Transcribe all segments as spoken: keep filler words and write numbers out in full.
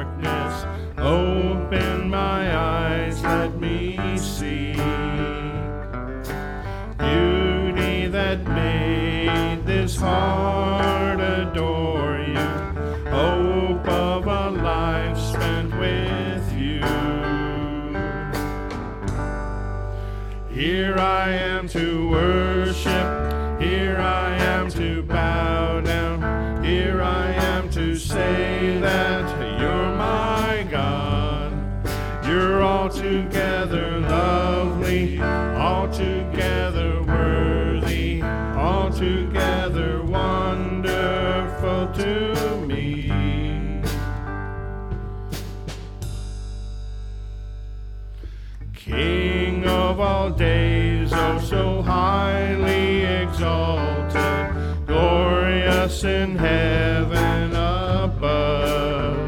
darkness. Open my eyes, let me see beauty that made this heart adore you. Hope of a life spent with you. Here I am to worship, here I am to bow down, here I am to say that you're my God. You're altogether lovely, altogether worthy, altogether wonderful to me. King of all days, oh so highly exalted, glorious in heaven above.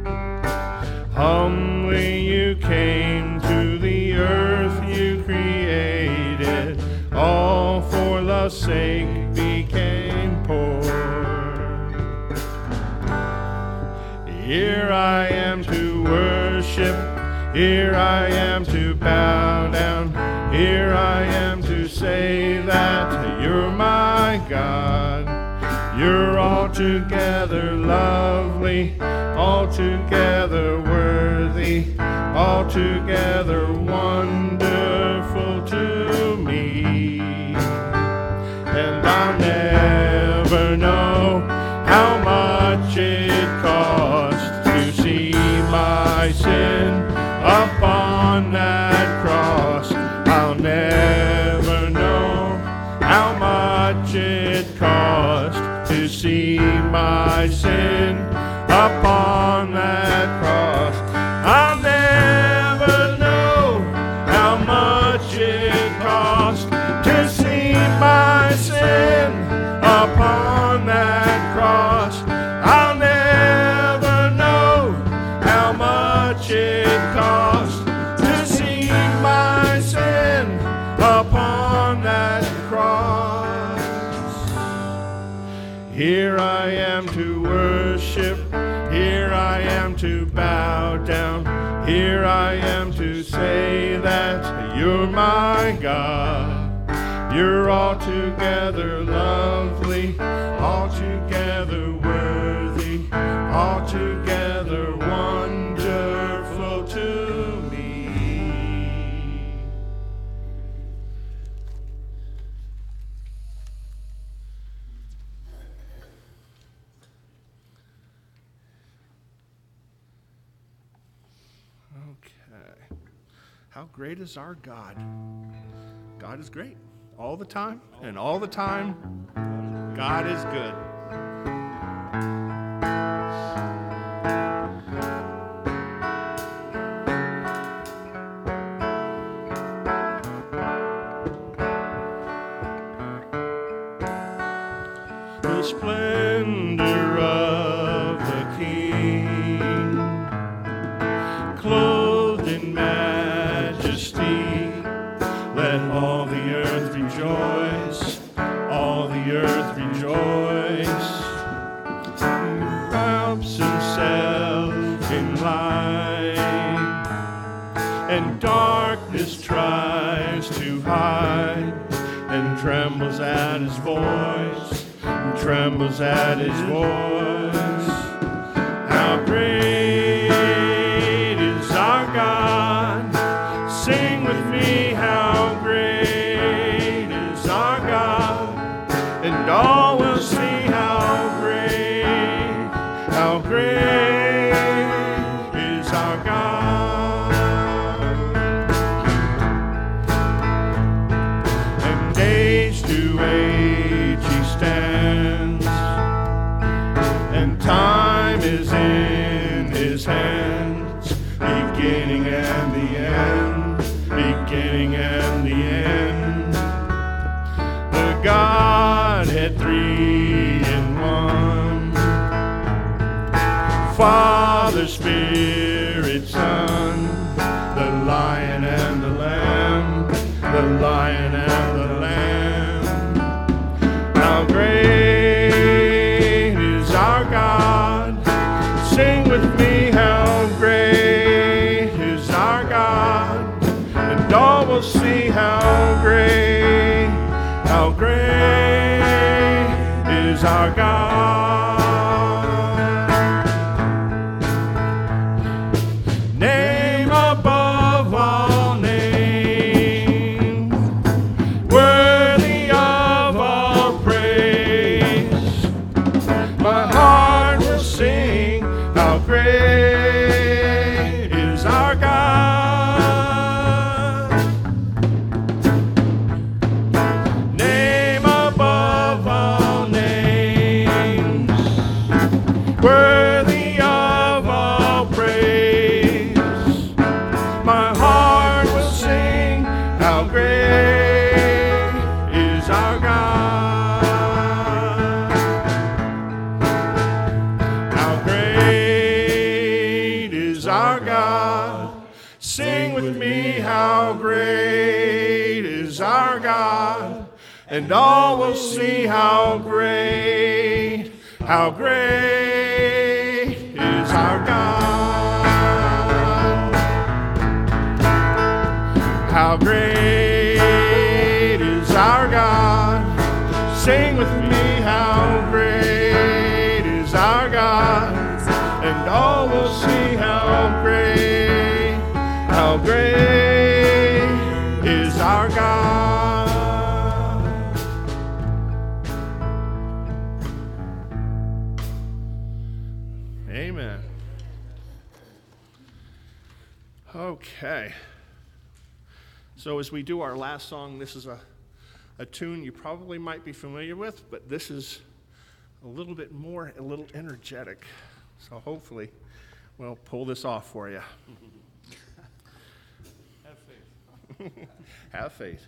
Humbly you came to the earth you created, all for love's sake became poor. Here I am to worship, here I am to bow down, here I am to say that you're my God. You're altogether lovely, altogether worthy, altogether wonderful to me. And I'll never know how much it cost to see my sin upon that cross. I'll never know how much it cost to see my sin upon that cross. I'll never know how much it cost to see my sin upon that cross. I'll never know how much it cost to see my sin upon that cross. Here I am to worship, here I am to bow down, here I am to say that you're my God. You're altogether lovely, altogether worthy, altogether wonderful to me. Okay. How great is our God? God is great. All the time, and all the time, God is good. The splendor of the King, clothed in majesty, let all the earth rejoice, all the earth rejoice. He wraps himself in light, and darkness tries to hide, and trembles at his voice, and trembles at his voice. How great is our God! Sing with me, how great is our God, and all will see how great, how great is our God. And age to age he stands, and time is in his hands, beginning and the end, beginning and the end. The Godhead three in one, Father, Spirit, Son, the Lion and the Lamb, the Lion and the Lamb. How great is our God! Sing with me, how is our God. Sing with me, how great is our God. And all will see how great, how great is our God. How great is our God. Sing with me, how great is our God. And all will see how great, how great is our God. Amen. Okay. So as we do our last song, this is a, a tune you probably might be familiar with, but this is a little bit more, a little energetic. So hopefully we'll pull this off for you. Have faith. Have faith.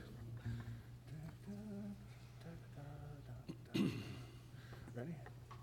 Ready?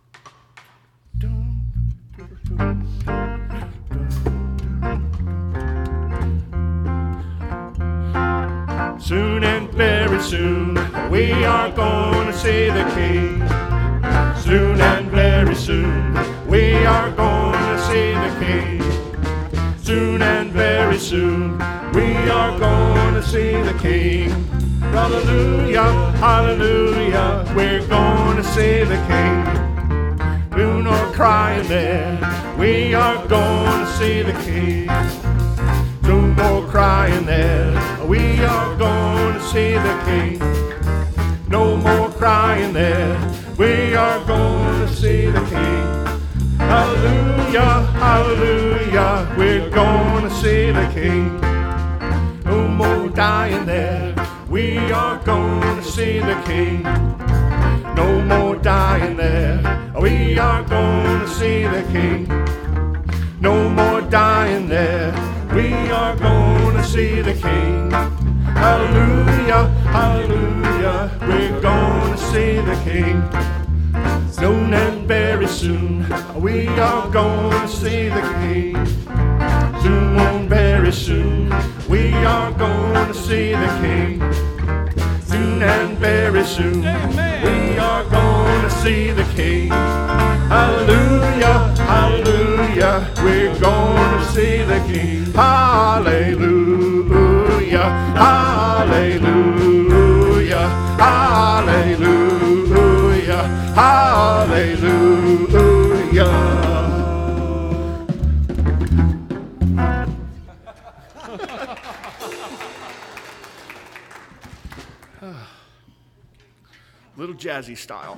Soon and very soon we are going to see the King. Soon and very soon we are going to see the King. Soon and very soon we are going to see the King. Hallelujah, hallelujah, we're going to see the King. No more crying there, we are going to see the King. No more crying there, we are going to see the King. No more crying there, we are going to see the King. Hallelujah, hallelujah, we're going to see the King. No more dying there, we are going to see the King. No more dying there, we are going to see the King. No more dying there, we are going to see the King. Hallelujah, hallelujah, we're going to see the King. Soon and very soon, we are going to see the King. Soon and very soon, we are going to see the King. Soon and very soon, we are going to see the King. Hallelujah, hallelujah, we're going to see the King. Hallelujah, hallelujah, hallelujah, hallelujah. Little jazzy style.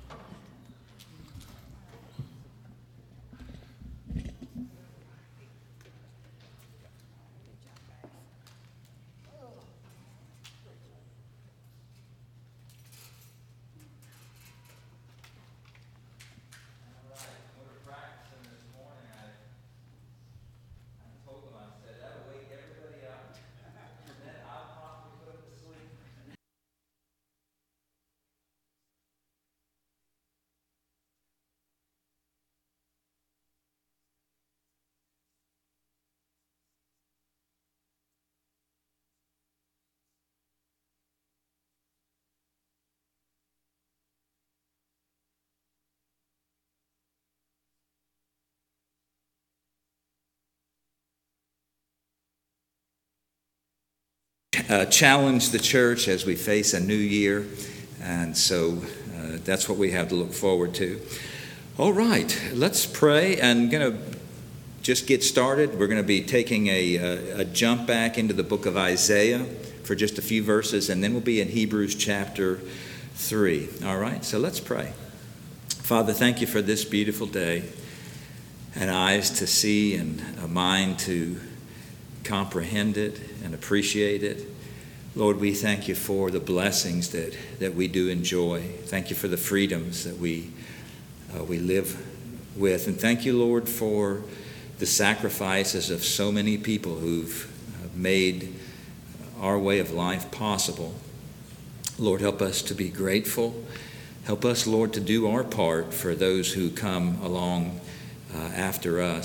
Uh, challenge the church as we face a new year, and so uh, that's what we have to look forward to. All right, let's pray and going to just get started. We're going to be taking a, a, a jump back into the book of Isaiah for just a few verses, and then we'll be in Hebrews chapter three. All right, so let's pray. Father, thank you for this beautiful day, and eyes to see and a mind to comprehend it and appreciate it. Lord, we thank you for the blessings that, that we do enjoy. Thank you for the freedoms that we uh, we live with. And thank you, Lord, for the sacrifices of so many people who've uh, made our way of life possible. Lord, help us to be grateful. Help us, Lord, to do our part for those who come along uh, after us.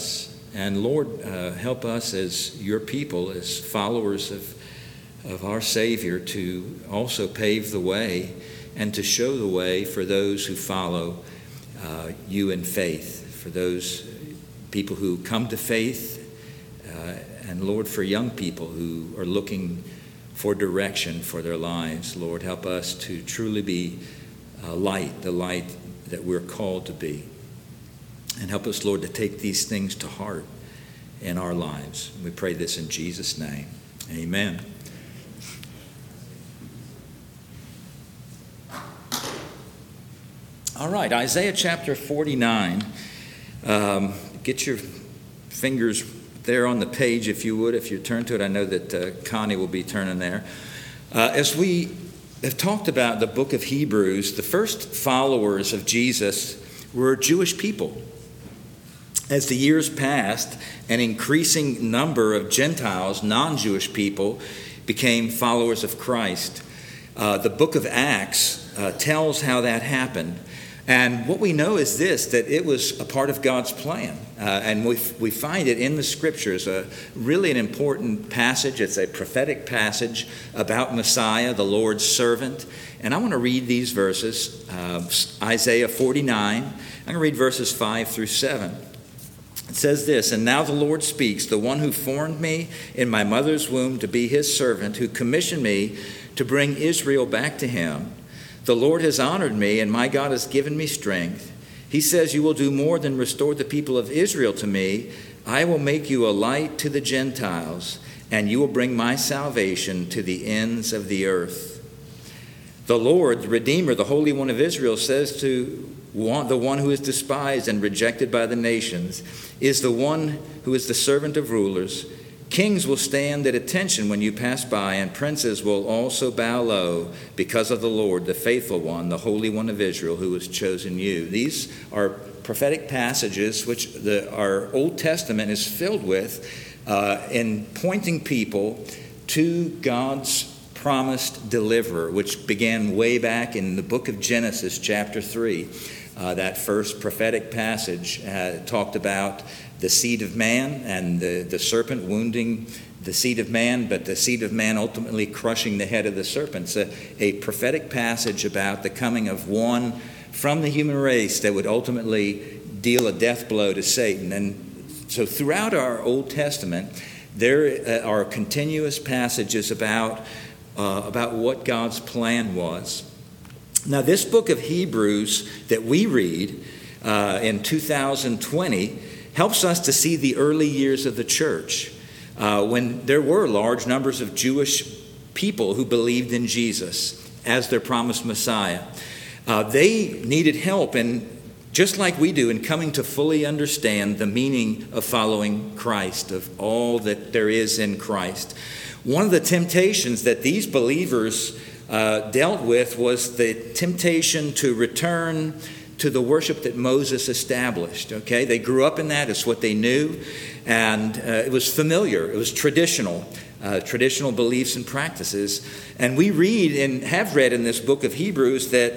And Lord, uh, help us as your people, as followers of, of our Savior, to also pave the way and to show the way for those who follow uh, you in faith, for those people who come to faith, uh, and Lord, for young people who are looking for direction for their lives. Lord, help us to truly be uh, light, the light that we're called to be. And help us, Lord, to take these things to heart in our lives. We pray this in Jesus' name. Amen. All right, Isaiah chapter forty-nine. Um, get your fingers there on the page, if you would, if you turn to it. I know that uh, Connie will be turning there. Uh, as we have talked about the book of Hebrews, the first followers of Jesus were Jewish people. As the years passed, an increasing number of Gentiles, non-Jewish people, became followers of Christ. Uh, the book of Acts uh, tells how that happened. And what we know is this, that it was a part of God's plan. Uh, and we we find it in the Scriptures, a, really an important passage. It's a prophetic passage about Messiah, the Lord's servant. And I want to read these verses, uh, Isaiah forty-nine. I'm going to read verses five through seven. It says this, "And now the Lord speaks, the one who formed me in my mother's womb to be his servant, who commissioned me to bring Israel back to him. The Lord has honored me, and my God has given me strength. He says, you will do more than restore the people of Israel to me. I will make you a light to the Gentiles, and you will bring my salvation to the ends of the earth. The Lord, the Redeemer, the Holy One of Israel, says to one, the one who is despised and rejected by the nations, is the one who is the servant of rulers. Kings will stand at attention when you pass by, and princes will also bow low because of the Lord, the faithful one, the Holy One of Israel, who has chosen you." These are prophetic passages which the, our Old Testament is filled with uh, in pointing people to God's promised deliverer, which began way back in the book of Genesis, chapter three. Uh, that first prophetic passage uh, talked about the seed of man and the, the serpent wounding the seed of man, but the seed of man ultimately crushing the head of the serpent. It's a, a prophetic passage about the coming of one from the human race that would ultimately deal a death blow to Satan. And so throughout our Old Testament, there are continuous passages about, uh, about what God's plan was. Now, this book of Hebrews that we read uh, in two thousand twenty helps us to see the early years of the church uh, when there were large numbers of Jewish people who believed in Jesus as their promised Messiah. Uh, they needed help, and just like we do, in coming to fully understand the meaning of following Christ, of all that there is in Christ. One of the temptations that these believers uh, dealt with was the temptation to return to the worship that Moses established. Okay, they grew up in that. It's what they knew, and uh, it was familiar. It was traditional, uh, traditional beliefs and practices. And we read and have read in this book of Hebrews that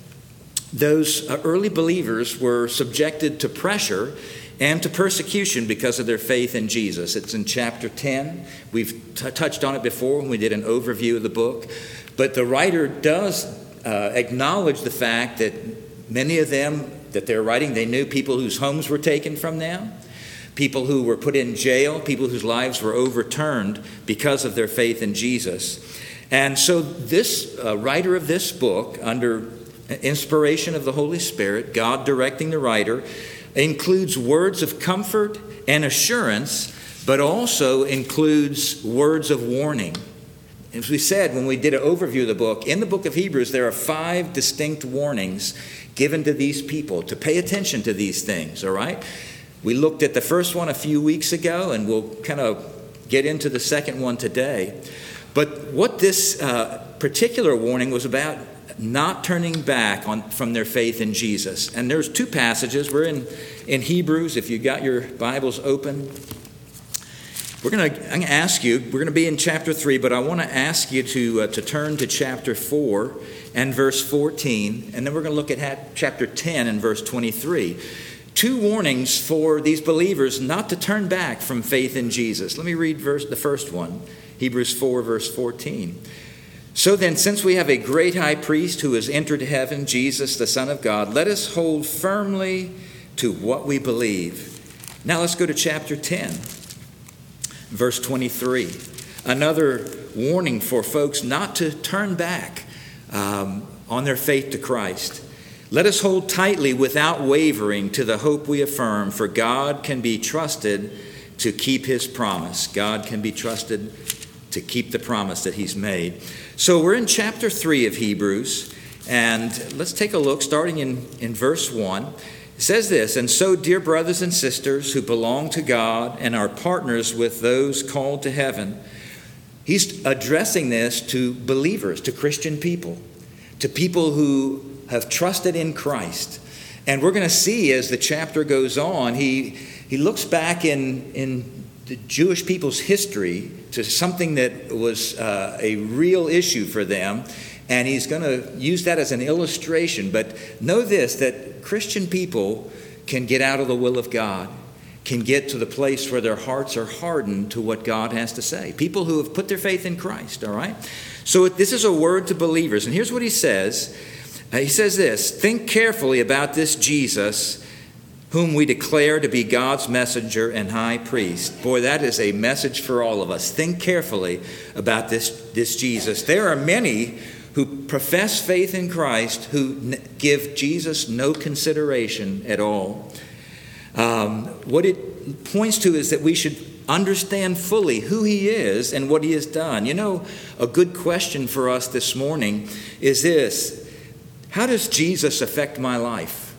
those uh, early believers were subjected to pressure and to persecution because of their faith in Jesus. It's in chapter ten. We've t- touched on it before when we did an overview of the book. But the writer does uh, acknowledge the fact that many of them that they're writing, they knew people whose homes were taken from them, people who were put in jail, people whose lives were overturned because of their faith in Jesus. And so this uh, writer of this book, under inspiration of the Holy Spirit, God directing the writer, includes words of comfort and assurance, but also includes words of warning. As we said when we did an overview of the book, in the book of Hebrews, there are five distinct warnings given to these people to pay attention to these things, all right? We looked at the first one a few weeks ago, and we'll kind of get into the second one today. But what this uh, particular warning was about, not turning back on from their faith in Jesus. And there's two passages. We're in, in Hebrews, if you got your Bibles open. We're going to, I'm going to ask you, we're going to be in chapter three, but I want to ask you to, uh, to turn to chapter four and verse fourteen, and then we're going to look at chapter ten and verse twenty-three. two warnings for these believers not to turn back from faith in Jesus. Let me read verse, the first one, Hebrews four, verse fourteen. So then, since we have a great high priest who has entered heaven, Jesus, the Son of God, let us hold firmly to what we believe. Now let's go to chapter ten, verse twenty-three. Another warning for folks not to turn back um, on their faith to Christ. Let us hold tightly without wavering to the hope we affirm, for God can be trusted to keep his promise. God can be trusted to keep the promise that he's made. So we're in chapter three of Hebrews, and let's take a look starting in, in verse one. It says this, "And so, dear brothers and sisters who belong to God and are partners with those called to heaven," he's addressing this to believers, to Christian people, to people who have trusted in Christ. And we're going to see as the chapter goes on, he, he looks back in, in the Jewish people's history to something that was uh, a real issue for them. And he's going to use that as an illustration. But know this, that Christian people can get out of the will of God, can get to the place where their hearts are hardened to what God has to say. People who have put their faith in Christ, all right? So this is a word to believers. And here's what he says. Uh, he says this, "Think carefully about this Jesus, whom we declare to be God's messenger and high priest." Boy, that is a message for all of us. Think carefully about this, this Jesus. There are many who profess faith in Christ who n- give Jesus no consideration at all. Um, what it points to is that we should understand fully who he is and what he has done. You know, a good question for us this morning is this: how does Jesus affect my life?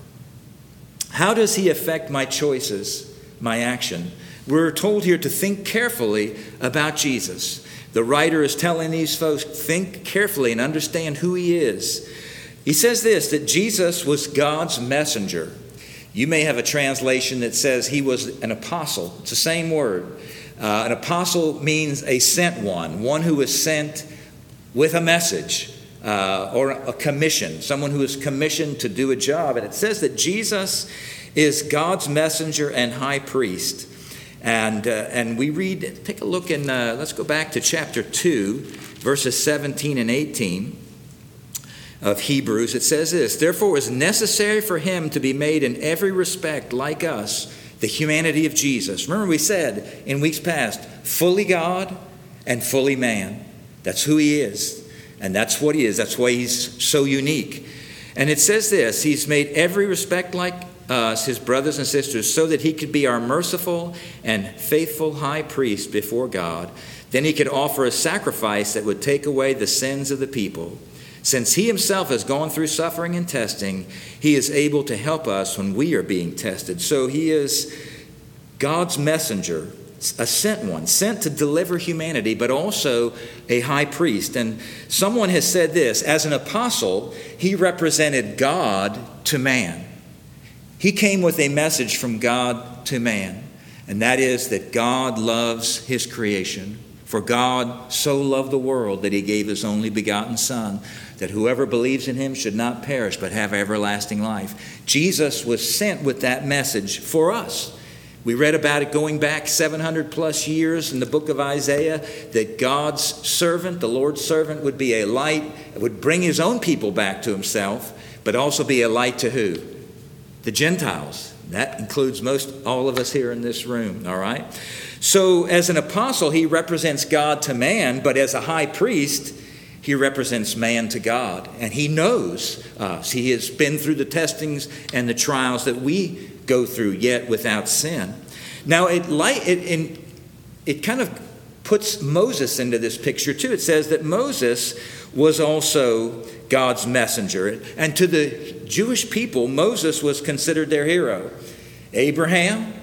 How does he affect my choices, my action? We're told here to think carefully about Jesus. The writer is telling these folks, think carefully and understand who he is. He says this, that Jesus was God's messenger. You may have a translation that says he was an apostle. It's the same word. Uh, an apostle means a sent one, one who was sent with a message. Uh, or a commission, someone who is commissioned to do a job. And it says that Jesus is God's messenger and high priest. And uh, and we read, take a look in, uh, let's go back to chapter two, verses seventeen and eighteen of Hebrews. It says this, "Therefore it was necessary for him to be made in every respect like us, the humanity of Jesus." Remember we said in weeks past, fully God and fully man. That's who he is. And that's what he is. That's why he's so unique. And it says this, he's made every respect like us, his brothers and sisters, so that he could be our merciful and faithful high priest before God. Then he could offer a sacrifice that would take away the sins of the people. Since he himself has gone through suffering and testing, he is able to help us when we are being tested. So he is God's messenger, a sent one, sent to deliver humanity, but also a high priest. And someone has said this, as an apostle, he represented God to man. He came with a message from God to man, and that is that God loves his creation. For God so loved the world that he gave his only begotten Son, that whoever believes in him should not perish but have everlasting life. Jesus was sent with that message for us. We read about it going back seven hundred plus years in the book of Isaiah, that God's servant, the Lord's servant, would be a light, would bring his own people back to himself, but also be a light to who? The Gentiles. That includes most all of us here in this room, all right? So as an apostle, he represents God to man, but as a high priest, he represents man to God. And he knows us. He has been through the testings and the trials that we go through, yet without sin. Now, it, it, it, it kind of puts Moses into this picture too. It says that Moses was also God's messenger. And to the Jewish people, Moses was considered their hero. Abraham,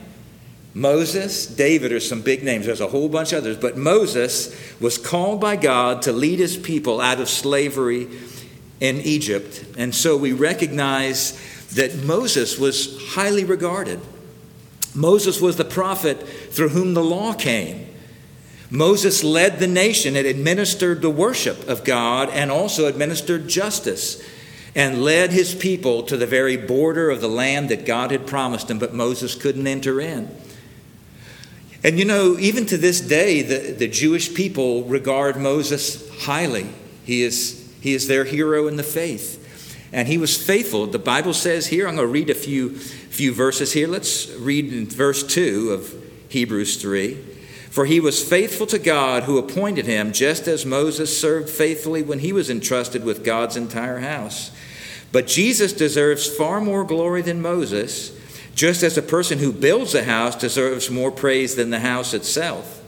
Moses, David are some big names. There's a whole bunch of others. But Moses was called by God to lead his people out of slavery in Egypt. And so we recognize that Moses was highly regarded. Moses was the prophet through whom the law came. Moses led the nation and administered the worship of God and also administered justice. and led his people to the very border of the land that God had promised him, but Moses couldn't enter in. And you know, even to this day, the, the Jewish people regard Moses highly. He is, he is their hero in the faith. And he was faithful. The Bible says here, I'm going to read a few, few verses here. Let's read in verse two of Hebrews three. For he was faithful to God who appointed him, just as Moses served faithfully when he was entrusted with God's entire house. But Jesus deserves far more glory than Moses, just as a person who builds a house deserves more praise than the house itself.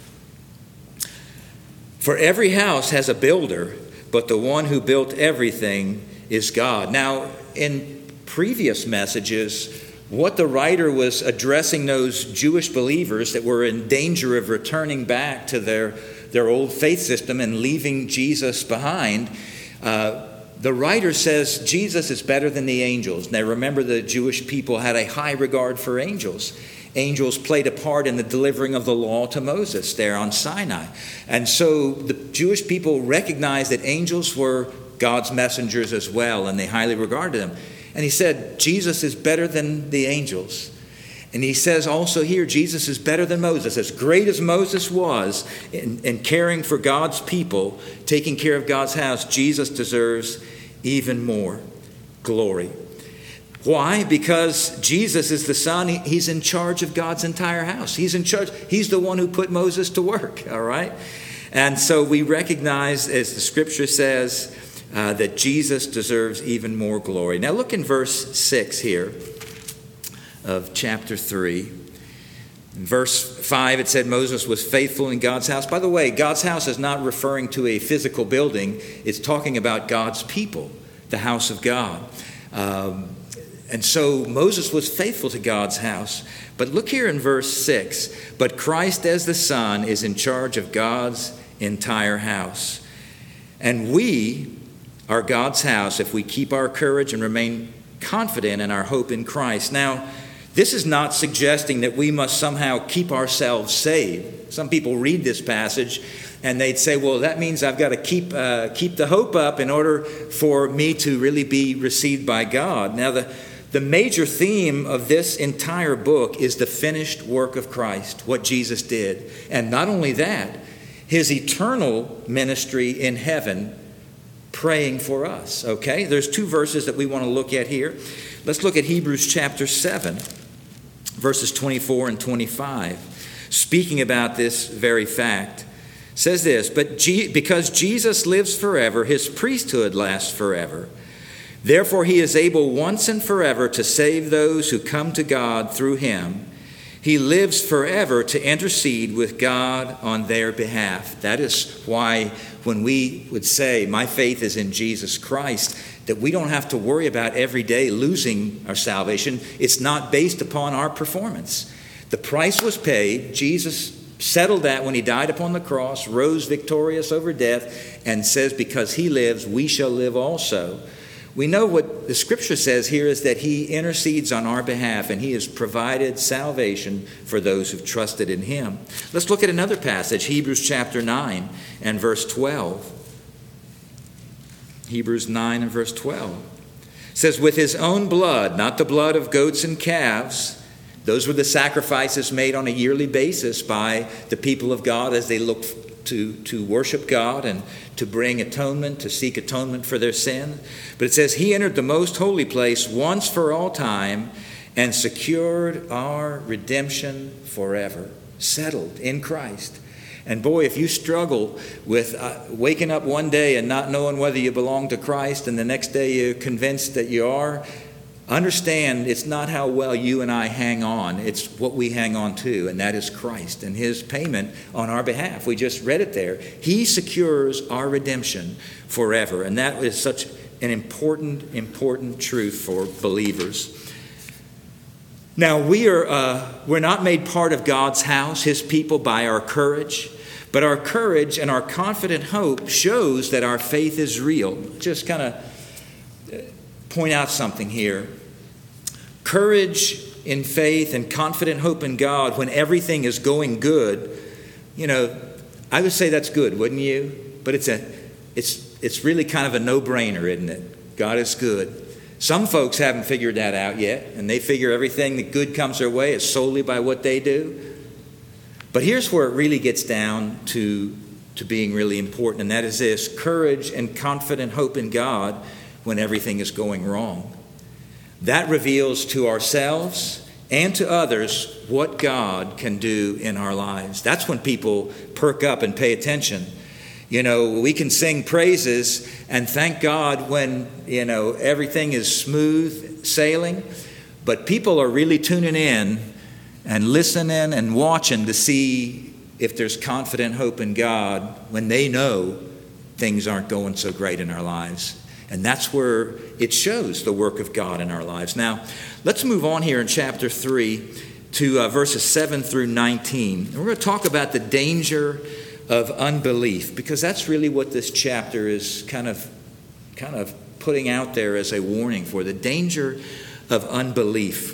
For every house has a builder, but the one who built everything is God. Now, in previous messages, what the writer was addressing those Jewish believers that were in danger of returning back to their, their old faith system and leaving Jesus behind, uh, the writer says Jesus is better than the angels. Now remember, the Jewish people had a high regard for angels. Angels played a part in the delivering of the law to Moses there on Sinai. And so the Jewish people recognized that angels were God's messengers as well, and they highly regarded them. And he said, Jesus is better than the angels. And he says also here, Jesus is better than Moses. As great as Moses was in, in caring for God's people, taking care of God's house, Jesus deserves even more glory. Why? Because Jesus is the Son. He, he's in charge of God's entire house. He's in charge. He's the one who put Moses to work, all right? And so we recognize, as the scripture says, uh, that Jesus deserves even more glory. Now look in verse six here of chapter three. In verse five, it said Moses was faithful in God's house. By the way, God's house is not referring to a physical building. It's talking about God's people, the house of God. Um, and so Moses was faithful to God's house. But look here in verse six. But Christ as the Son is in charge of God's entire house. And we are God's house if we keep our courage and remain confident in our hope in Christ. Now, this is not suggesting that we must somehow keep ourselves saved. Some people read this passage and they'd say, well, that means I've got to keep uh, keep the hope up in order for me to really be received by God. Now, the, the major theme of this entire book is the finished work of Christ, what Jesus did. And not only that, his eternal ministry in heaven praying for us, okay? There's two verses that we want to look at here. Let's look at Hebrews chapter seven. Verses twenty-four and twenty-five, speaking about this very fact, says this, but G- because Jesus lives forever, his priesthood lasts forever. Therefore, he is able once and forever to save those who come to God through him. He lives forever to intercede with God on their behalf. That is why when we would say, my faith is in Jesus Christ, that we don't have to worry about every day losing our salvation. It's not based upon our performance. The price was paid. Jesus settled that when he died upon the cross, rose victorious over death, and says, because he lives, we shall live also. We know what the scripture says here is that he intercedes on our behalf, and he has provided salvation for those who've trusted in him. Let's look at another passage, Hebrews chapter nine and verse twelve. Hebrews nine and verse twelve. It says, with his own blood, not the blood of goats and calves. Those were the sacrifices made on a yearly basis by the people of God as they looked to, to worship God and to bring atonement, to seek atonement for their sin. But it says he entered the most holy place once for all time and secured our redemption forever, settled in Christ. And boy, if you struggle with uh, waking up one day and not knowing whether you belong to Christ and the next day you're convinced that you are, understand it's not how well you and I hang on. It's what we hang on to, and that is Christ and his payment on our behalf. We just read it there. He secures our redemption forever, and that is such an important, important truth for believers. Now, we are, uh, we're not made part of God's house, his people, by our courage, but our courage and our confident hope shows that our faith is real. Just kind of point out something here. Courage in faith and confident hope in God when everything is going good, you know, I would say that's good, wouldn't you? But it's a, it's, it's really kind of a no-brainer, isn't it? God is good. Some folks haven't figured that out yet, and they figure everything that good comes their way is solely by what they do. But here's where it really gets down to, to being really important, and that is this: courage and confident hope in God when everything is going wrong. That reveals to ourselves and to others what God can do in our lives. That's when people perk up and pay attention. You know, we can sing praises and thank God when, you know, everything is smooth sailing, but people are really tuning in and listening and watching to see if there's confident hope in God when they know things aren't going so great in our lives. And that's where it shows the work of God in our lives. Now, let's move on here in chapter three to uh, verses seven through nineteen. And we're going to talk about the danger of unbelief, because that's really what this chapter is kind of, kind of putting out there as a warning for, the danger of unbelief.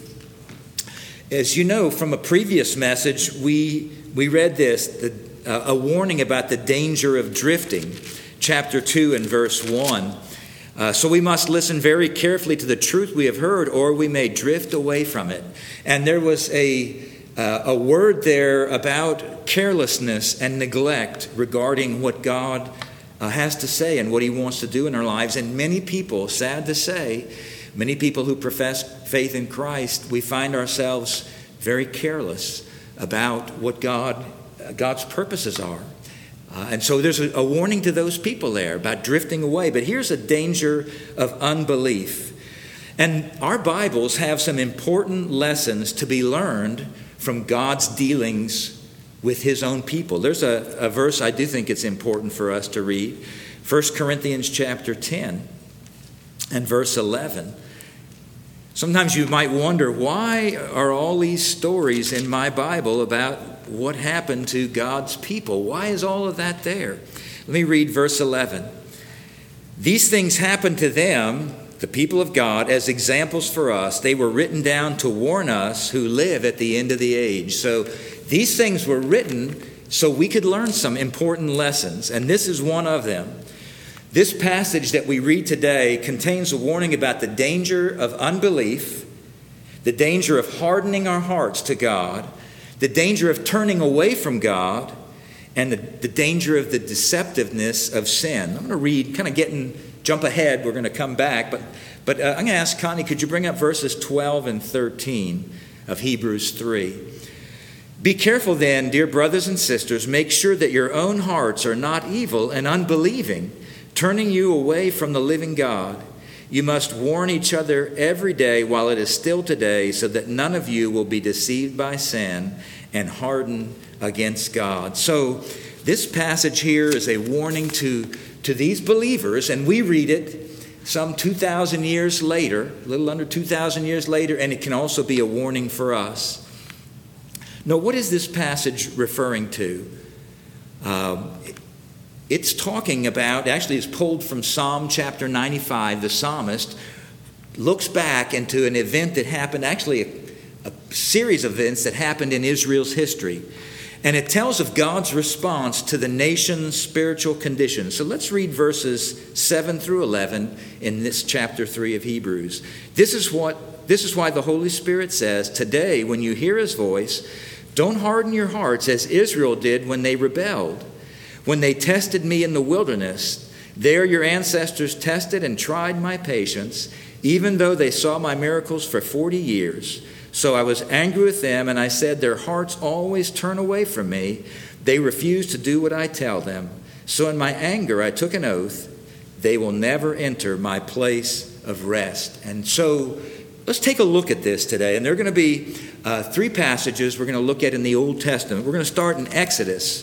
As you know from a previous message, we we read this, the, uh, a warning about the danger of drifting, chapter two and verse one. Uh, so we must listen very carefully to the truth we have heard, or we may drift away from it. And there was a uh, a word there about carelessness and neglect regarding what God uh, has to say and what He wants to do in our lives. And many people, sad to say, many people who profess faith in Christ, we find ourselves very careless about what God uh, God's purposes are. Uh, and so there's a, a warning to those people there about drifting away. But here's a danger of unbelief. And our Bibles have some important lessons to be learned from God's dealings with His own people. There's a, a verse I do think it's important for us to read. First Corinthians chapter ten and verse eleven. Sometimes you might wonder, why are all these stories in my Bible about what happened to God's people? Why is all of that there? Let me read verse eleven. These things happened to them, the people of God, as examples for us. They were written down to warn us who live at the end of the age. So these things were written so we could learn some important lessons, and this is one of them. This passage that we read today contains a warning about the danger of unbelief, the danger of hardening our hearts to God, the danger of turning away from God, and the, the danger of the deceptiveness of sin. I'm going to read, kind of getting, jump ahead, we're going to come back, but, but uh, I'm going to ask Connie, could you bring up verses twelve and thirteen of Hebrews three? Be careful then, dear brothers and sisters, make sure that your own hearts are not evil and unbelieving, turning you away from the living God. You must warn each other every day while it is still today, so that none of you will be deceived by sin and hardened against God. So this passage here is a warning to, to these believers, and we read it some two thousand years later, a little under two thousand years later, and it can also be a warning for us. Now, what is this passage referring to? Um, It's talking about, actually it's pulled from Psalm chapter ninety-five. The psalmist looks back into an event that happened, actually a, a series of events that happened in Israel's history. And it tells of God's response to the nation's spiritual condition. So let's read verses seven through eleven in this chapter three of Hebrews. This is what, this is why the Holy Spirit says, today when you hear His voice, don't harden your hearts as Israel did when they rebelled. When they tested me in the wilderness, there your ancestors tested and tried my patience, even though they saw my miracles for forty years. So I was angry with them, and I said, their hearts always turn away from me. They refuse to do what I tell them. So in my anger I took an oath, they will never enter my place of rest. And so let's take a look at this today. And there are going to be uh, three passages we're going to look at in the Old Testament. We're going to start in Exodus.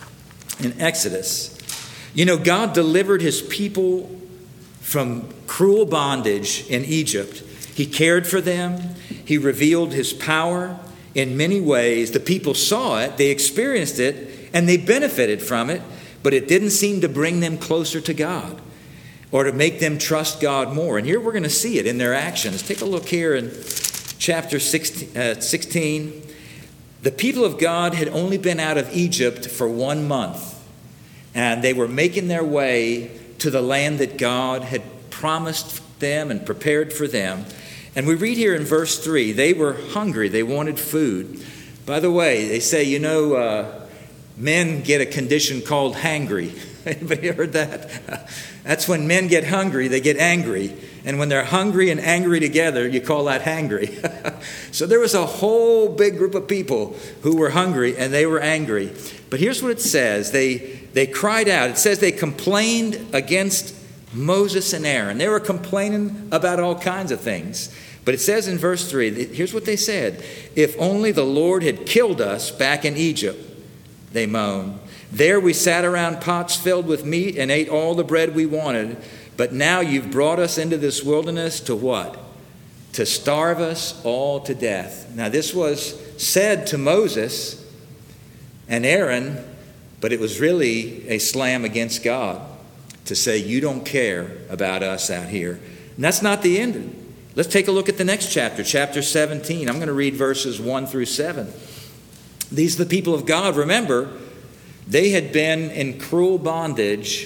In Exodus, you know, God delivered His people from cruel bondage in Egypt. He cared for them. He revealed His power in many ways. The people saw it, they experienced it, and they benefited from it, but it didn't seem to bring them closer to God or to make them trust God more. And here we're going to see it in their actions. Take a look here in chapter sixteen. The people of God had only been out of Egypt for one month, and they were making their way to the land that God had promised them and prepared for them. And we read here in verse three, they were hungry. They wanted food. By the way, they say, you know, uh, men get a condition called hangry. Anybody heard that? That's when men get hungry, they get angry. And when they're hungry and angry together, you call that hangry. So there was a whole big group of people who were hungry and they were angry. But here's what it says. They, they cried out. It says they complained against Moses and Aaron. They were complaining about all kinds of things. But it says in verse three, here's what they said. If only the Lord had killed us back in Egypt, they moaned. There we sat around pots filled with meat and ate all the bread we wanted. But now you've brought us into this wilderness to what? To starve us all to death. Now this was said to Moses and Aaron, but it was really a slam against God to say, you don't care about us out here. And that's not the end of it. Let's take a look at the next chapter, chapter seventeen. I'm going to read verses one through seven. These are the people of God. Remember, they had been in cruel bondage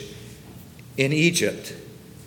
in Egypt.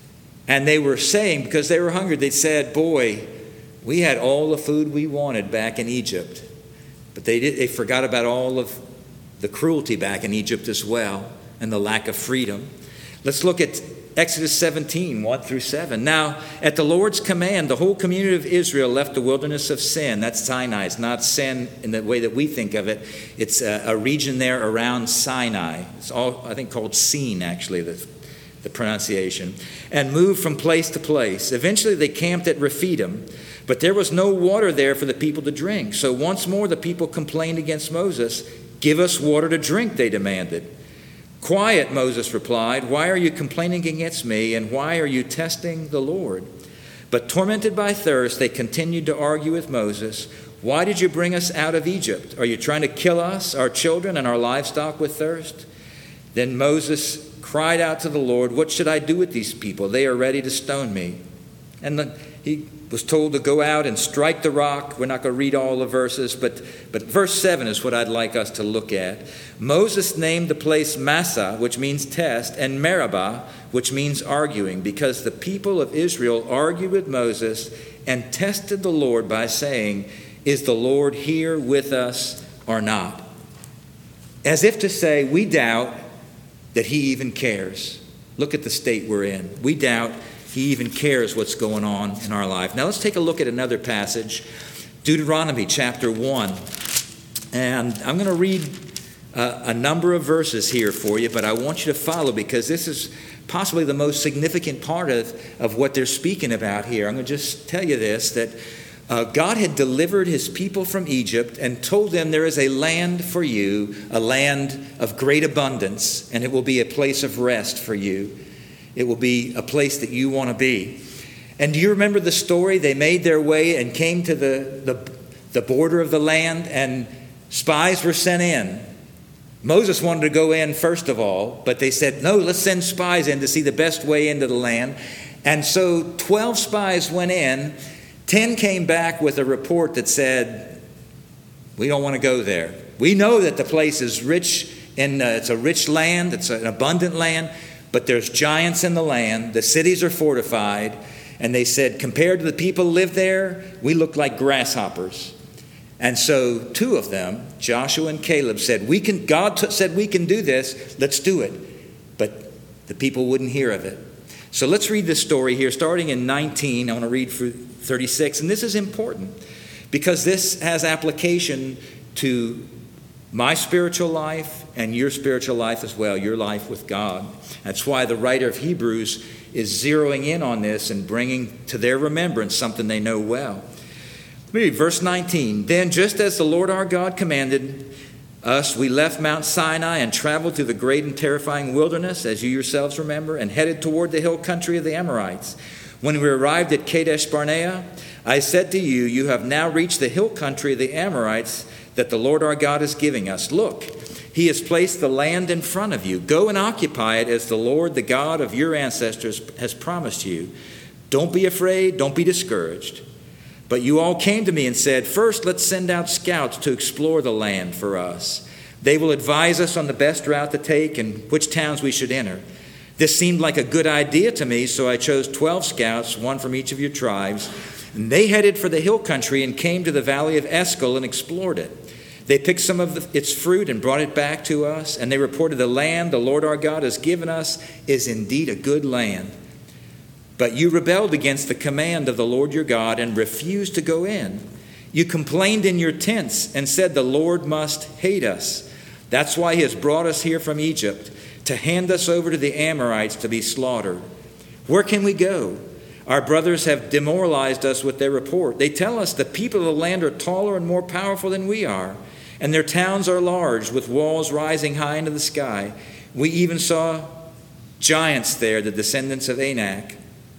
And they were saying, because they were hungry, they said, boy, we had all the food we wanted back in Egypt. But they did, they forgot about all of the cruelty back in Egypt as well, and the lack of freedom. Let's look at Exodus seventeen, one through seven. Now, at the Lord's command, the whole community of Israel left the wilderness of Sin. That's Sinai. It's not Sin in the way that we think of it. It's a, a region there around Sinai. It's all, I think, called Sin, actually, the, the pronunciation. And moved from place to place. Eventually, they camped at Rephidim, but there was no water there for the people to drink. So once more, the people complained against Moses. Give us water to drink, they demanded. Quiet, Moses replied. Why are you complaining against me, and why are you testing the Lord? But tormented by thirst, they continued to argue with Moses. Why did you bring us out of Egypt? Are you trying to kill us, our children, and our livestock with thirst? Then Moses cried out to the Lord, what should I do with these people? They are ready to stone me. And the, he was told to go out and strike the rock. We're not going to read all the verses, but, but verse seven is what I'd like us to look at. Moses named the place Massah, which means test, and Meribah, which means arguing, because the people of Israel argued with Moses and tested the Lord by saying, is the Lord here with us or not? As if to say, we doubt that he even cares. Look at the state we're in. We doubt he even cares what's going on in our life. Now let's take a look at another passage, Deuteronomy chapter one. And I'm going to read uh, a number of verses here for you, but I want you to follow because this is possibly the most significant part of, of what they're speaking about here. I'm going to just tell you this, that uh, God had delivered his people from Egypt and told them there is a land for you, a land of great abundance, and it will be a place of rest for you. It will be a place that you want to be. And do you remember the story? They made their way and came to the, the, the border of the land, and spies were sent in. Moses wanted to go in first of all, but they said, no, let's send spies in to see the best way into the land. And so twelve spies went in. ten came back with a report that said, we don't want to go there. We know that the place is rich, and uh, it's a rich land, it's an abundant land, but there's giants in the land. The cities are fortified. And they said, compared to the people who live there, we look like grasshoppers. And so two of them, Joshua and Caleb, said, "We can." God t- said, we can do this. Let's do it. But the people wouldn't hear of it. So let's read this story here, starting in nineteen. I want to read through thirty-six. And this is important because this has application to my spiritual life and your spiritual life as well, your life with God. That's why the writer of Hebrews is zeroing in on this and bringing to their remembrance something they know well. Read verse nineteen. Then just as the Lord our God commanded us, we left Mount Sinai and traveled through the great and terrifying wilderness, as you yourselves remember, and headed toward the hill country of the Amorites. When we arrived at Kadesh Barnea, I said to you, you have now reached the hill country of the Amorites that the Lord our God is giving us. Look, he has placed the land in front of you. Go and occupy it as the Lord, the God of your ancestors, has promised you. Don't be afraid. Don't be discouraged. But you all came to me and said, first, let's send out scouts to explore the land for us. They will advise us on the best route to take and which towns we should enter. This seemed like a good idea to me, so I chose twelve scouts, one from each of your tribes. And they headed for the hill country and came to the valley of Escol and explored it. They picked some of the, its fruit and brought it back to us, and they reported, the land the Lord our God has given us is indeed a good land. But you rebelled against the command of the Lord your God and refused to go in. You complained in your tents and said, the Lord must hate us. That's why he has brought us here from Egypt, to hand us over to the Amorites to be slaughtered. Where can we go? Our brothers have demoralized us with their report. They tell us the people of the land are taller and more powerful than we are, and their towns are large, with walls rising high into the sky. We even saw giants there, the descendants of Anak.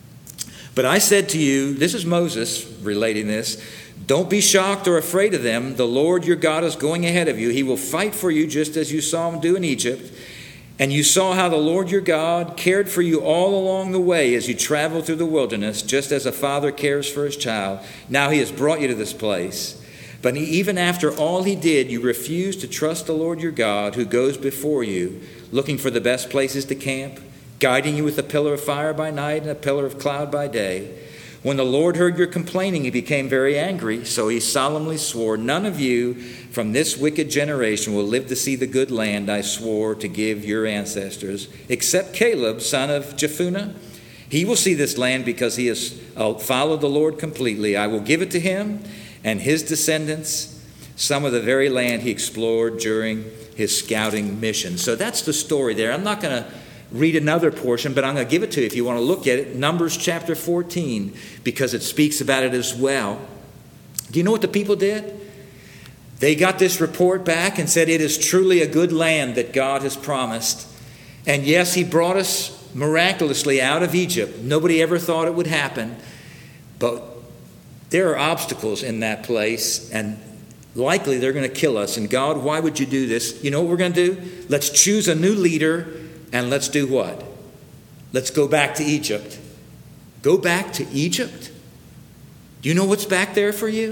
But I said to you, this is Moses relating this, don't be shocked or afraid of them. The Lord your God is going ahead of you. He will fight for you just as you saw him do in Egypt. And you saw how the Lord your God cared for you all along the way as you traveled through the wilderness, just as a father cares for his child. Now he has brought you to this place. But even after all he did, you refused to trust the Lord your God, who goes before you, looking for the best places to camp, guiding you with a pillar of fire by night and a pillar of cloud by day. When the Lord heard your complaining, he became very angry, so he solemnly swore, none of you from this wicked generation will live to see the good land I swore to give your ancestors, except Caleb, son of Jephunneh. He will see this land because he has followed the Lord completely. I will give it to him and his descendants, some of the very land he explored during his scouting mission. So that's the story there. I'm not going to read another portion, but I'm going to give it to you if you want to look at it. Numbers chapter fourteen, because it speaks about it as well. Do you know what the people did? They got this report back and said, it is truly a good land that God has promised. And yes, he brought us miraculously out of Egypt. Nobody ever thought it would happen. But there are obstacles in that place, and likely they're going to kill us. And God, why would you do this? You know what we're going to do? Let's choose a new leader, and let's do what? Let's go back to Egypt. Go back to Egypt? Do you know what's back there for you?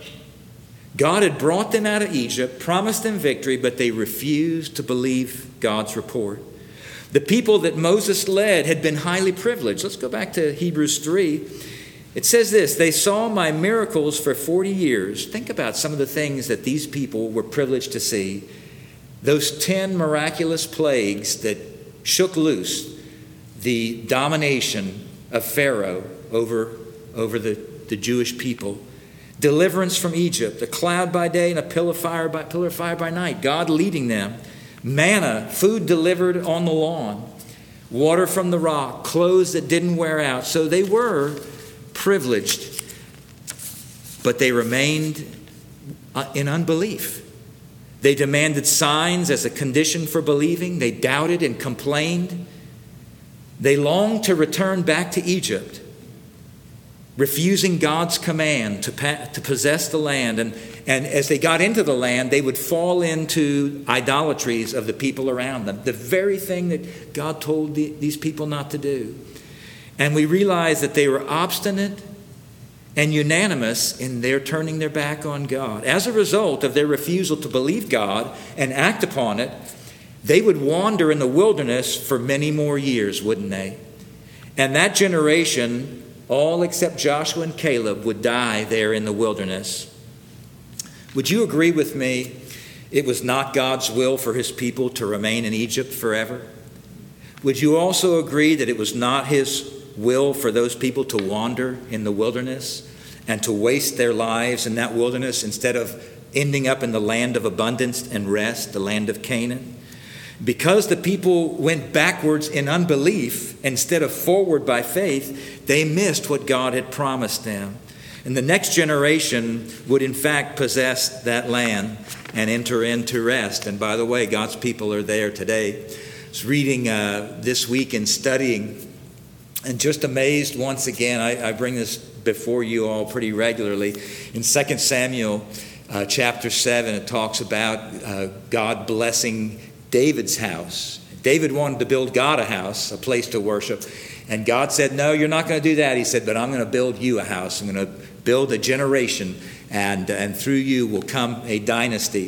God had brought them out of Egypt, promised them victory, but they refused to believe God's report. The people that Moses led had been highly privileged. Let's go back to Hebrews three. It says this, they saw my miracles for forty years. Think about some of the things that these people were privileged to see. Those ten miraculous plagues that shook loose the domination of Pharaoh over, over the, the Jewish people. Deliverance from Egypt, a cloud by day and a pillar of fire by, pillar of fire by night. God leading them. Manna, food delivered on the lawn. Water from the rock, clothes that didn't wear out. So they were privileged, but they remained in unbelief. They demanded signs as a condition for believing. They doubted and complained. They longed to return back to Egypt, refusing God's command to, pa- to possess the land. And, and as they got into the land, they would fall into idolatries of the people around them, the very thing that God told the, these people not to do. And we realize that they were obstinate and unanimous in their turning their back on God. As a result of their refusal to believe God and act upon it, they would wander in the wilderness for many more years, wouldn't they? And that generation, all except Joshua and Caleb, would die there in the wilderness. Would you agree with me it was not God's will for his people to remain in Egypt forever? Would you also agree that it was not his will for those people to wander in the wilderness and to waste their lives in that wilderness instead of ending up in the land of abundance and rest, the land of Canaan? Because the people went backwards in unbelief instead of forward by faith, they missed what God had promised them. And the next generation would in fact possess that land and enter into rest. And by the way, God's people are there today. I was reading uh, this week and studying, and just amazed once again. I, I bring this before you all pretty regularly. In Second Samuel uh, chapter seven, it talks about uh, God blessing David's house. David wanted to build God a house, a place to worship. And God said, no, you're not going to do that. He said, but I'm going to build you a house. I'm going to build a generation, and, and through you will come a dynasty.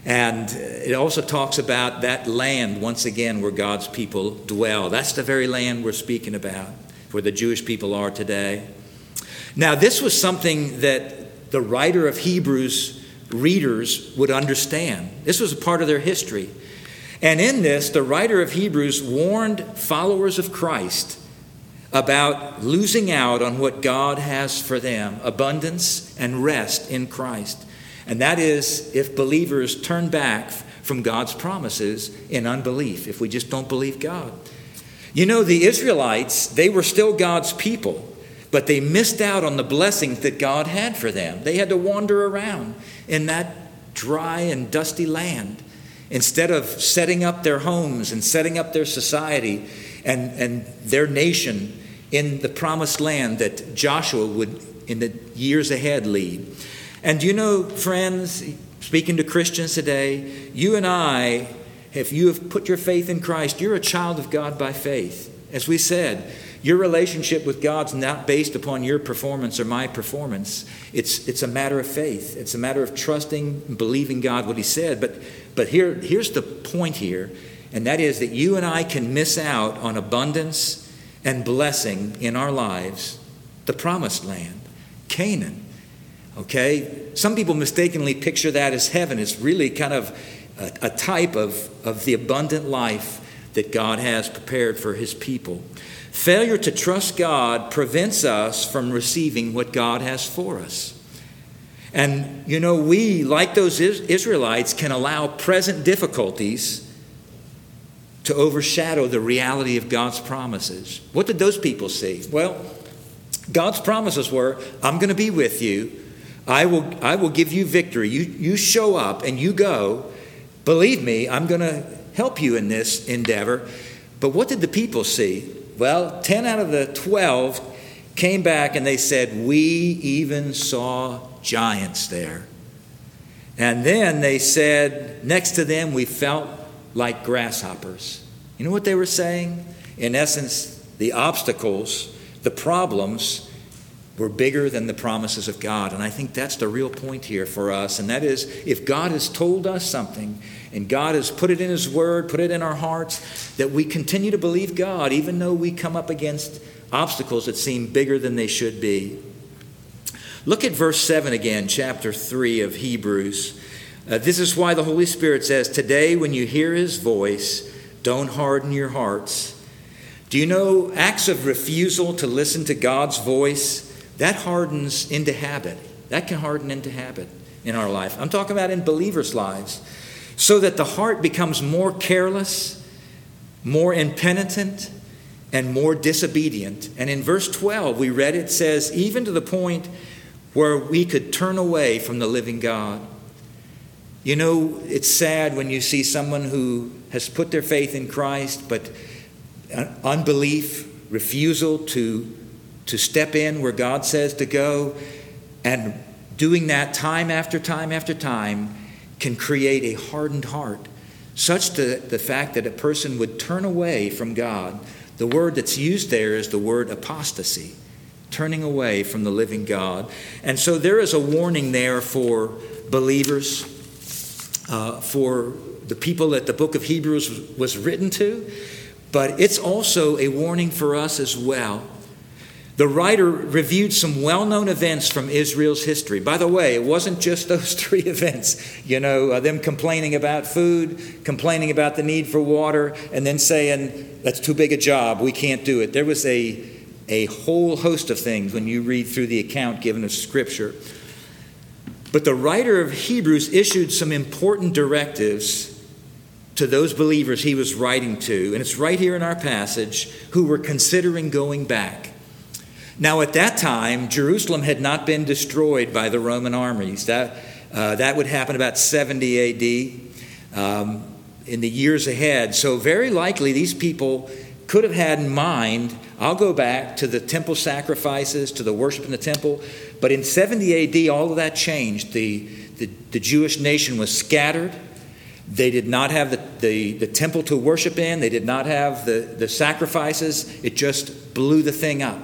And it also talks about that land, once again, where God's people dwell. That's the very land we're speaking about, where the Jewish people are today. Now, this was something that the writer of Hebrews readers would understand. This was a part of their history. And in this, the writer of Hebrews warned followers of Christ about losing out on what God has for them, abundance and rest in Christ. And that is if believers turn back from God's promises in unbelief, if we just don't believe God. You know, the Israelites, they were still God's people, but they missed out on the blessings that God had for them. They had to wander around in that dry and dusty land instead of setting up their homes and setting up their society and, and their nation in the promised land that Joshua would, in the years ahead, lead. And you know, friends, speaking to Christians today, you and I, if you have put your faith in Christ, you're a child of God by faith. As we said, your relationship with God's not based upon your performance or my performance. It's, it's a matter of faith. It's a matter of trusting and believing God, what he said. But, but here, here's the point here, and that is that you and I can miss out on abundance and blessing in our lives, the promised land, Canaan. Okay? Some people mistakenly picture that as heaven. It's really kind of a, a type of, of the abundant life that God has prepared for his people. Failure to trust God prevents us from receiving what God has for us. And, you know, we, like those Israelites, can allow present difficulties to overshadow the reality of God's promises. What did those people see? Well, God's promises were, I'm going to be with you. I will, I will give you victory. You, you show up and you go. Believe me, I'm going to help you in this endeavor. But what did the people see? Well, ten out of the twelve came back and they said, we even saw giants there. And then they said, next to them, we felt like grasshoppers. You know what they were saying? In essence, the obstacles, the problems were bigger than the promises of God. And I think that's the real point here for us. And that is, if God has told us something and God has put it in his word, put it in our hearts, that we continue to believe God, even though we come up against obstacles that seem bigger than they should be. Look at verse seven again, chapter three of Hebrews. Uh, this is why the Holy Spirit says, today when you hear his voice, don't harden your hearts. Do you know acts of refusal to listen to God's voice, that hardens into habit. That can harden into habit in our life. I'm talking about in believers' lives. So that the heart becomes more careless, more impenitent, and more disobedient. And in verse twelve, we read it says, even to the point where we could turn away from the living God. You know, it's sad when you see someone who has put their faith in Christ, but unbelief, refusal to, to step in where God says to go, and doing that time after time after time can create a hardened heart, such to the fact that a person would turn away from God. The word that's used there is the word apostasy, turning away from the living God. And so there is a warning there for believers, uh, for the people that the book of Hebrews was written to, but it's also a warning for us as well. The writer reviewed some well-known events from Israel's history. By the way, it wasn't just those three events, you know, uh, them complaining about food, complaining about the need for water, and then saying, that's too big a job, we can't do it. There was a, a whole host of things when you read through the account given of Scripture. But the writer of Hebrews issued some important directives to those believers he was writing to, and it's right here in our passage, who were considering going back. Now, at that time, Jerusalem had not been destroyed by the Roman armies. That, uh, that would happen about seventy A D, um, in the years ahead. So very likely these people could have had in mind, I'll go back to the temple sacrifices, to the worship in the temple. But in seventy A D, all of that changed. The, the, the Jewish nation was scattered. They did not have the, the, the temple to worship in. They did not have the, the sacrifices. It just blew the thing up.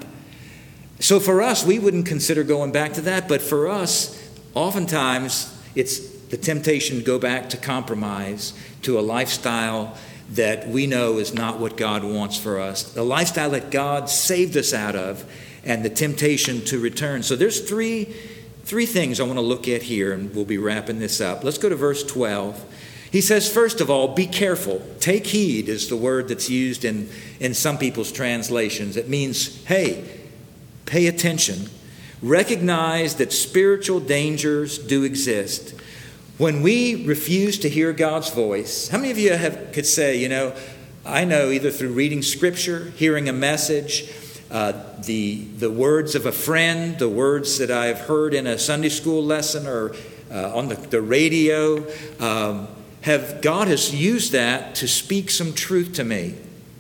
So for us, we wouldn't consider going back to that. But for us, oftentimes, it's the temptation to go back to compromise, to a lifestyle that we know is not what God wants for us, the lifestyle that God saved us out of, and the temptation to return. So there's three, three things I want to look at here, and we'll be wrapping this up. Let's go to verse twelve. He says, first of all, be careful. Take heed is the word that's used in, in some people's translations. It means, hey, pay attention. Recognize that spiritual dangers do exist. When we refuse to hear God's voice, how many of you have, could say, you know, I know either through reading Scripture, hearing a message, uh, the, the words of a friend, the words that I've heard in a Sunday school lesson or uh, on the, the radio, um, have God has used that to speak some truth to me.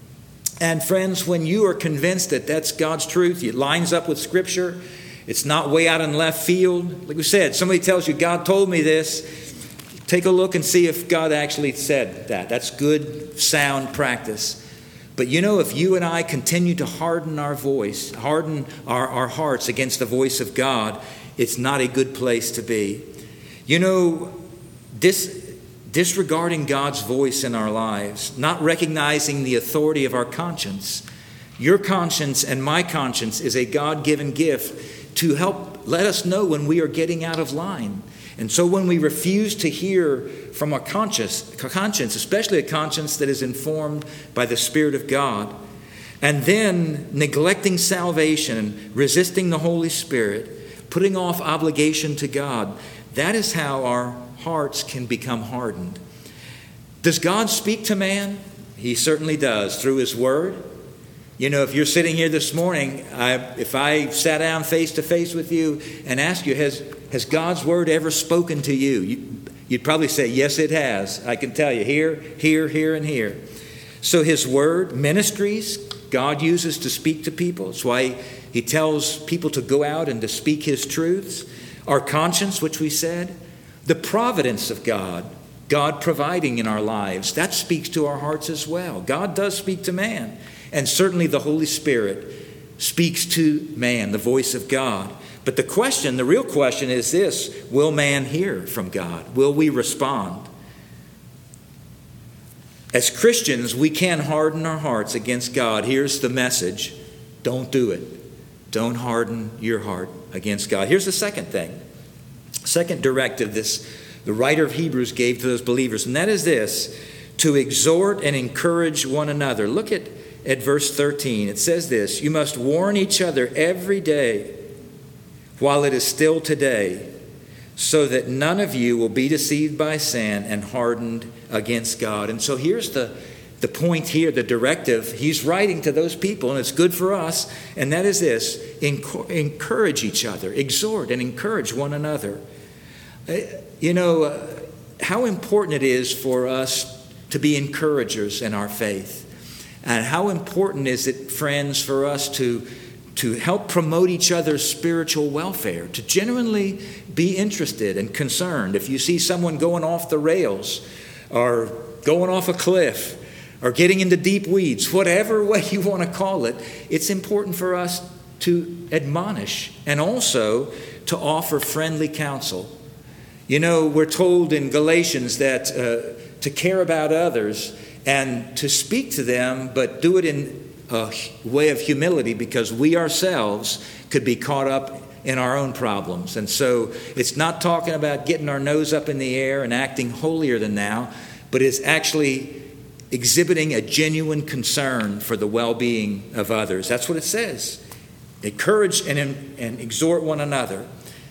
And friends, when you are convinced that that's God's truth, it lines up with Scripture, it's not way out in left field. Like we said, somebody tells you, God told me this. Take a look and see if God actually said that. That's good, sound practice. But you know, if you and I continue to harden our voice, harden our, our hearts against the voice of God, it's not a good place to be. You know, dis, disregarding God's voice in our lives, not recognizing the authority of our conscience. Your conscience and my conscience is a God-given gift to help let us know when we are getting out of line. And so when we refuse to hear from a conscience, conscience, especially a conscience that is informed by the Spirit of God, and then neglecting salvation, resisting the Holy Spirit, putting off obligation to God, that is how our hearts can become hardened. Does God speak to man? He certainly does, through His Word. You know, if you're sitting here this morning, I, if I sat down face to face with you and asked you, has Has God's Word ever spoken to you? you? You'd probably say, yes, it has. I can tell you, here, here, here, and here. So His Word, ministries, God uses to speak to people. That's why He tells people to go out and to speak His truths. Our conscience, which we said. The providence of God, God providing in our lives, that speaks to our hearts as well. God does speak to man. And certainly the Holy Spirit speaks to man, the voice of God. But the question, the real question is this: will man hear from God? Will we respond? As Christians, we can harden our hearts against God. Here's the message: don't do it. Don't harden your heart against God. Here's the second thing. Second directive this the writer of Hebrews gave to those believers, and that is this: to exhort and encourage one another. Look at, at verse thirteen. It says this: you must warn each other every day while it is still today, so that none of you will be deceived by sin and hardened against God. And so here's the, the point here, the directive. He's writing to those people, and it's good for us, and that is this: encourage each other, exhort and encourage one another. You know, uh, how important it is for us to be encouragers in our faith. And how important is it, friends, for us to to help promote each other's spiritual welfare, to genuinely be interested and concerned. If you see someone going off the rails or going off a cliff or getting into deep weeds, whatever way you want to call it, it's important for us to admonish and also to offer friendly counsel. You know, we're told in Galatians that uh, to care about others and to speak to them, but do it in a way of humility, because we ourselves could be caught up in our own problems. And so it's not talking about getting our nose up in the air and acting holier than thou, but it's actually exhibiting a genuine concern for the well-being of others. That's what it says. Encourage and, and exhort one another.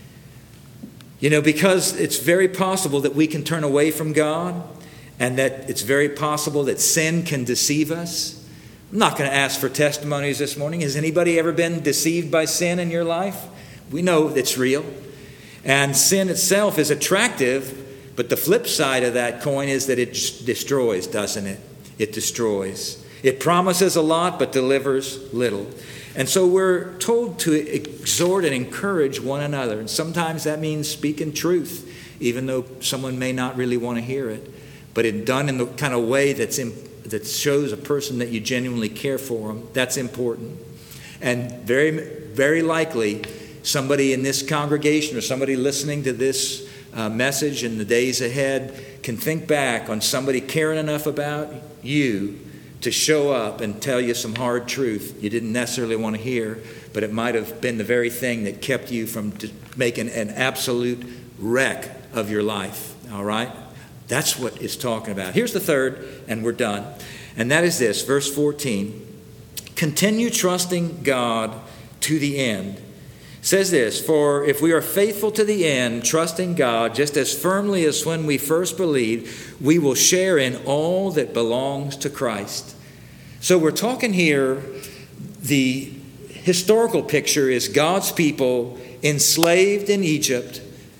You know, because it's very possible that we can turn away from God, and that it's very possible that sin can deceive us. I'm not going to ask for testimonies this morning. Has anybody ever been deceived by sin in your life? We know it's real. And sin itself is attractive, but the flip side of that coin is that it destroys, doesn't it? It destroys. It promises a lot, but delivers little. And so we're told to exhort and encourage one another. And sometimes that means speaking truth, even though someone may not really want to hear it. But it done in the kind of way that's in, that shows a person that you genuinely care for them. That's important. And very, very likely, somebody in this congregation or somebody listening to this uh, message in the days ahead can think back on somebody caring enough about you to show up and tell you some hard truth you didn't necessarily want to hear, but it might have been the very thing that kept you from making an absolute wreck of your life. All right? That's what it's talking about. Here's the third, and we're done. And that is this, verse fourteen. Continue trusting God to the end. It says this, for if we are faithful to the end, trusting God just as firmly as when we first believed, we will share in all that belongs to Christ. So we're talking here, the historical picture is God's people enslaved in Egypt,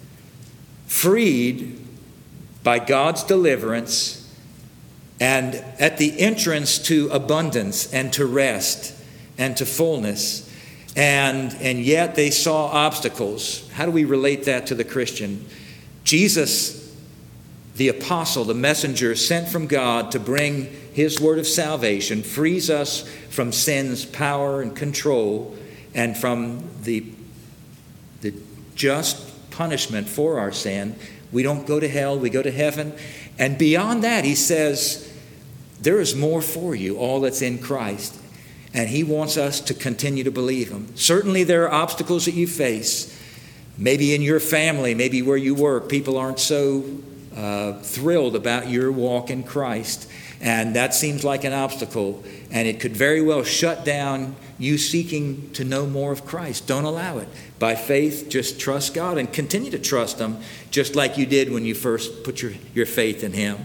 freed by God's deliverance, and at the entrance to abundance and to rest and to fullness. And, and yet they saw obstacles. How do we relate that to the Christian? Jesus, the apostle, the messenger sent from God to bring his word of salvation, frees us from sin's power and control and from the, the just punishment for our sin. We don't go to hell, we go to heaven. And beyond that, he says, there is more for you, all that's in Christ. And he wants us to continue to believe him. Certainly there are obstacles that you face. Maybe in your family, maybe where you work, people aren't so uh, thrilled about your walk in Christ. And that seems like an obstacle. And it could very well shut down you seeking to know more of Christ. Don't allow it. By faith, just trust God and continue to trust him, just like you did when you first put your, your faith in him.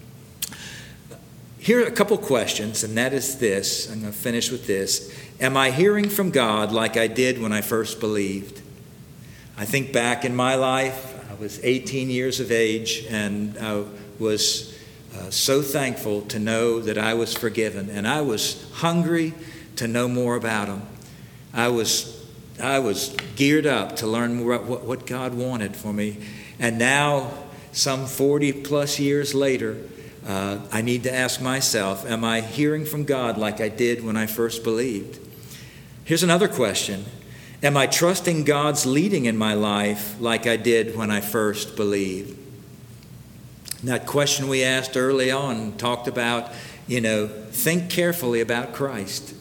Here are a couple questions, and that is this. I'm going to finish with this. Am I hearing from God like I did when I first believed? I think back in my life, I was eighteen years of age, and I was uh, so thankful to know that I was forgiven, and I was hungry to know more about him. I was, I was geared up to learn more about what, what God wanted for me. And now, some forty plus years later, Uh, I need to ask myself, am I hearing from God like I did when I first believed? Here's another question. Am I trusting God's leading in my life like I did when I first believed? And that question we asked early on talked about, you know, think carefully about Christ.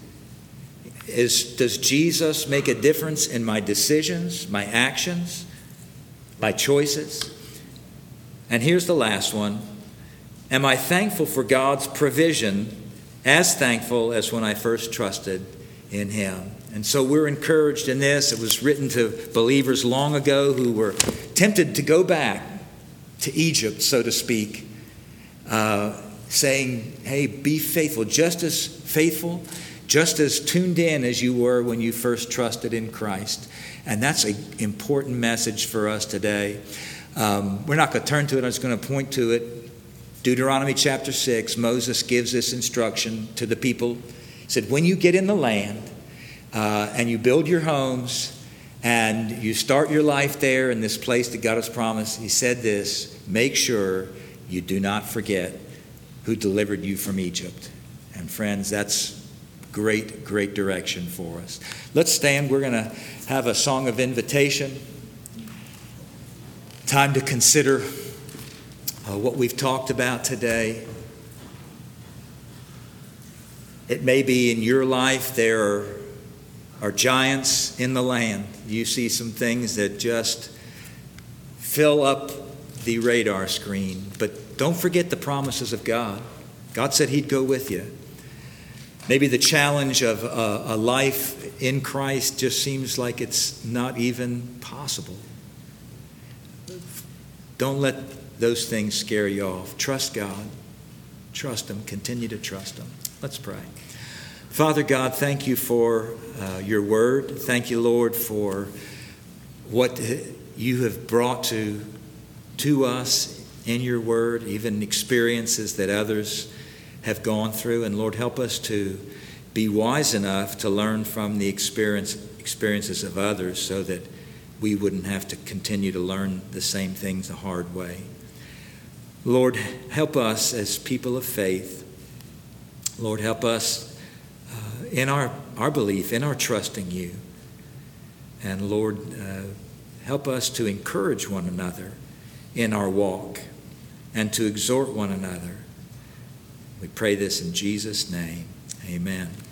Is, does Jesus make a difference in my decisions, my actions, my choices? And here's the last one. Am I thankful for God's provision, as thankful as when I first trusted in him? And so we're encouraged in this. It was written to believers long ago who were tempted to go back to Egypt, so to speak, uh, saying, hey, be faithful, just as faithful, just as tuned in as you were when you first trusted in Christ. And that's an important message for us today. Um, we're not going to turn to it. I'm just going to point to it. Deuteronomy chapter six, Moses gives this instruction to the people. He said, when you get in the land uh, and you build your homes and you start your life there in this place that God has promised, he said this, make sure you do not forget who delivered you from Egypt. And friends, that's great, great direction for us. Let's stand. We're going to have a song of invitation. Time to consider Uh, what we've talked about today. It may be in your life there are, are giants in the land. You see some things that just fill up the radar screen. But don't forget the promises of God. God said he'd go with you. Maybe the challenge of a, a life in Christ just seems like it's not even possible. Don't let those things scare you off. Trust God. Trust him. Continue to trust him. Let's pray. Father God, thank you for uh, your word. Thank you, Lord, for what you have brought to, to us in your word, even experiences that others have gone through. And Lord, help us to be wise enough to learn from the experience, experiences of others so that we wouldn't have to continue to learn the same things the hard way. Lord, help us as people of faith. Lord, help us uh, in our, our belief, in our trusting you. And Lord, uh, help us to encourage one another in our walk and to exhort one another. We pray this in Jesus' name. Amen.